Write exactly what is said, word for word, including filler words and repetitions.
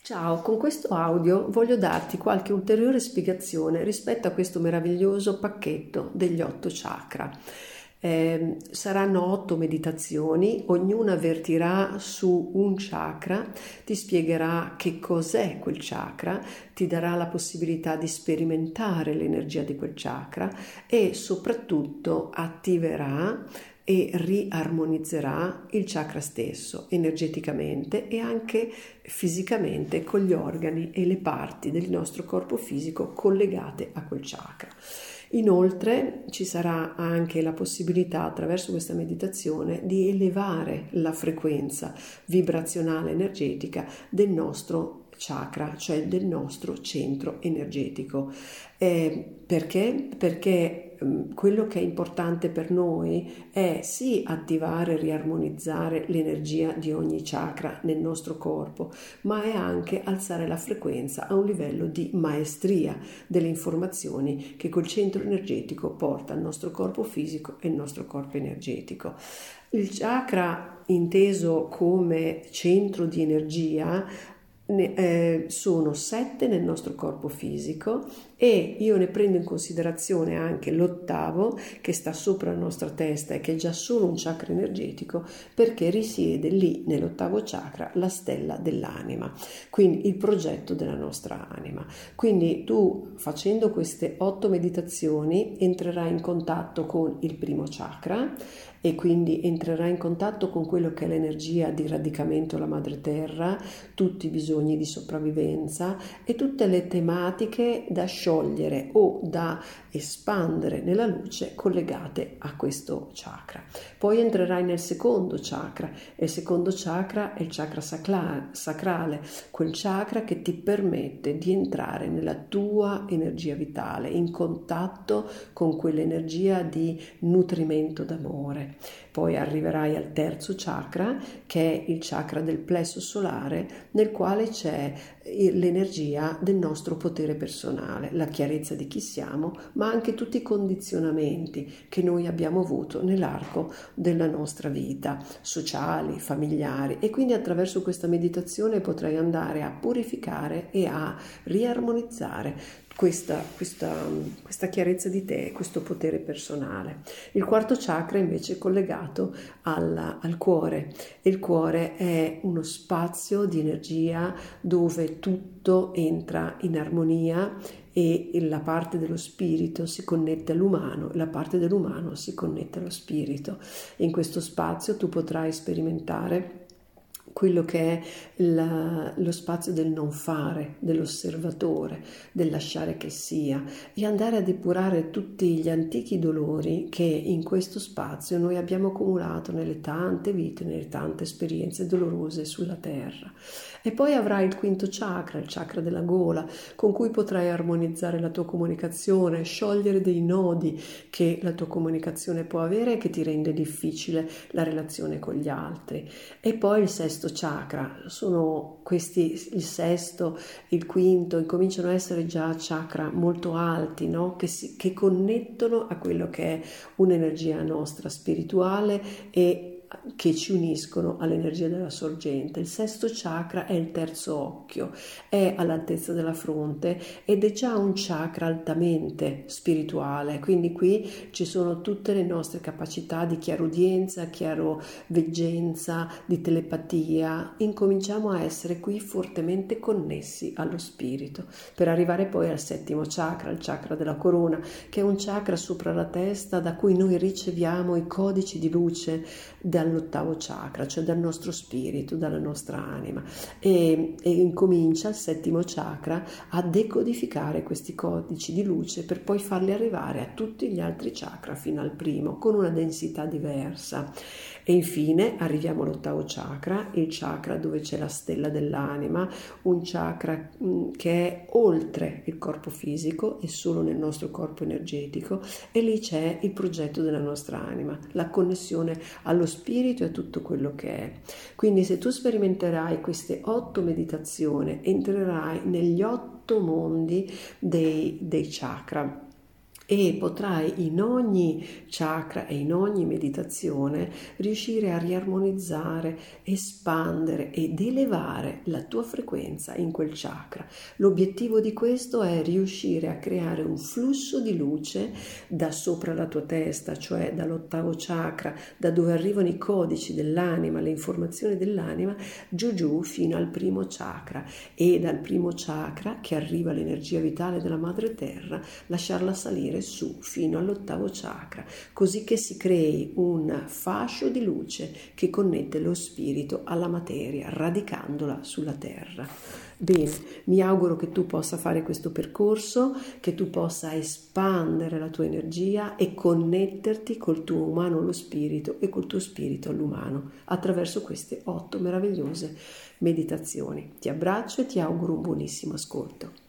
Ciao, con questo audio voglio darti qualche ulteriore spiegazione rispetto a questo meraviglioso pacchetto degli otto chakra. Eh, saranno otto meditazioni, ognuna vertirà su un chakra, ti spiegherà che cos'è quel chakra, ti darà la possibilità di sperimentare l'energia di quel chakra e soprattutto attiverà e riarmonizzerà il chakra stesso energeticamente e anche fisicamente con gli organi e le parti del nostro corpo fisico collegate a quel chakra. Inoltre ci sarà anche la possibilità attraverso questa meditazione di elevare la frequenza vibrazionale energetica del nostro chakra, cioè del nostro centro energetico. Eh, perché? Perché ehm, quello che è importante per noi è sì attivare e riarmonizzare l'energia di ogni chakra nel nostro corpo, ma è anche alzare la frequenza a un livello di maestria delle informazioni che quel centro energetico porta al nostro corpo fisico e al nostro corpo energetico. Il chakra, inteso come centro di energia, Ne, eh, sono sette nel nostro corpo fisico e io ne prendo in considerazione anche l'ottavo che sta sopra la nostra testa e che è già solo un chakra energetico, perché risiede lì nell'ottavo chakra la stella dell'anima, quindi il progetto della nostra anima. Quindi tu, facendo queste otto meditazioni, entrerai in contatto con il primo chakra e quindi entrerà in contatto con quello che è l'energia di radicamento alla madre terra, tutti i bisogni di sopravvivenza e tutte le tematiche da sciogliere o da espandere nella luce collegate a questo chakra. Poi entrerai nel secondo chakra e il secondo chakra è il chakra sacrale, quel chakra che ti permette di entrare nella tua energia vitale, in contatto con quell'energia di nutrimento d'amore. Poi arriverai al terzo chakra, che è il chakra del plesso solare, nel quale c'è l'energia del nostro potere personale, la chiarezza di chi siamo, ma anche tutti i condizionamenti che noi abbiamo avuto nell'arco della nostra vita, sociali, familiari, e quindi attraverso questa meditazione potrai andare a purificare e a riarmonizzare Questa, questa, questa chiarezza di te, questo potere personale. Il quarto chakra invece è collegato alla, al cuore e il cuore è uno spazio di energia dove tutto entra in armonia e la parte dello spirito si connette all'umano e la parte dell'umano si connette allo spirito. In questo spazio tu potrai sperimentare quello che è la, lo spazio del non fare, dell'osservatore, del lasciare che sia e andare a depurare tutti gli antichi dolori che in questo spazio noi abbiamo accumulato nelle tante vite, nelle tante esperienze dolorose sulla terra. E poi avrai il quinto chakra, il chakra della gola, con cui potrai armonizzare la tua comunicazione, sciogliere dei nodi che la tua comunicazione può avere e che ti rende difficile la relazione con gli altri. E poi il sesto chakra, sono questi, il sesto, il quinto, incominciano a essere già chakra molto alti, no? Che, si, che connettono a quello che è un'energia nostra spirituale e che ci uniscono all'energia della sorgente. Il sesto chakra è il terzo occhio, è all'altezza della fronte ed è già un chakra altamente spirituale, quindi qui ci sono tutte le nostre capacità di chiarudienza, chiaroveggenza, di telepatia. Incominciamo a essere qui fortemente connessi allo spirito, per arrivare poi al settimo chakra, il chakra della corona, che è un chakra sopra la testa da cui noi riceviamo i codici di luce dall'ottavo chakra, cioè dal nostro spirito, dalla nostra anima, e, e incomincia il settimo chakra a decodificare questi codici di luce per poi farli arrivare a tutti gli altri chakra fino al primo con una densità diversa. E infine arriviamo all'ottavo chakra, il chakra dove c'è la stella dell'anima, un chakra che è oltre il corpo fisico e solo nel nostro corpo energetico, e lì c'è il progetto della nostra anima, la connessione allo spirito e a tutto quello che è. Quindi se tu sperimenterai queste otto meditazioni, entrerai negli otto mondi dei, dei chakra e potrai in ogni chakra e in ogni meditazione riuscire a riarmonizzare, espandere ed elevare la tua frequenza in quel chakra. L'obiettivo di questo è riuscire a creare un flusso di luce da sopra la tua testa, cioè dall'ottavo chakra, da dove arrivano i codici dell'anima, le informazioni dell'anima, giù giù fino al primo chakra, e dal primo chakra che arriva l'energia vitale della madre terra, lasciarla salire su fino all'ottavo chakra, così che si crei un fascio di luce che connette lo spirito alla materia, radicandola sulla terra. Bene, mi auguro che tu possa fare questo percorso, che tu possa espandere la tua energia e connetterti col tuo umano allo spirito e col tuo spirito all'umano attraverso queste otto meravigliose meditazioni. Ti abbraccio e ti auguro un buonissimo ascolto.